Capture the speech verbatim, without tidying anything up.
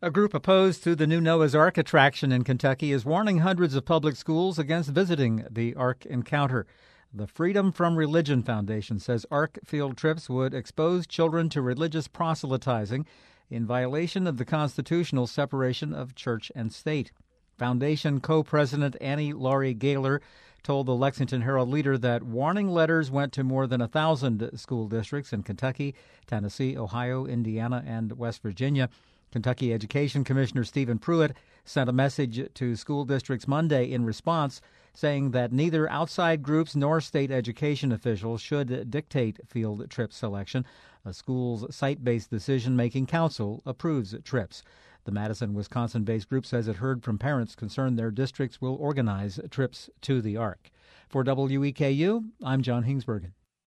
A group opposed to the new Noah's Ark attraction in Kentucky is warning hundreds of public schools against visiting the Ark Encounter. The Freedom from Religion Foundation says Ark field trips would expose children to religious proselytizing in violation of the constitutional separation of church and state. Foundation co-president Annie Laurie Gaylor told the Lexington Herald-Leader that warning letters went to more than a thousand school districts in Kentucky, Tennessee, Ohio, Indiana, and West Virginia. Kentucky Education Commissioner Stephen Pruitt sent a message to school districts Monday in response, saying that neither outside groups nor state education officials should dictate field trip selection. A school's site-based decision-making council approves trips. The Madison, Wisconsin-based group says it heard from parents concerned their districts will organize trips to the Ark. For W E K U, I'm John Hingsbergen.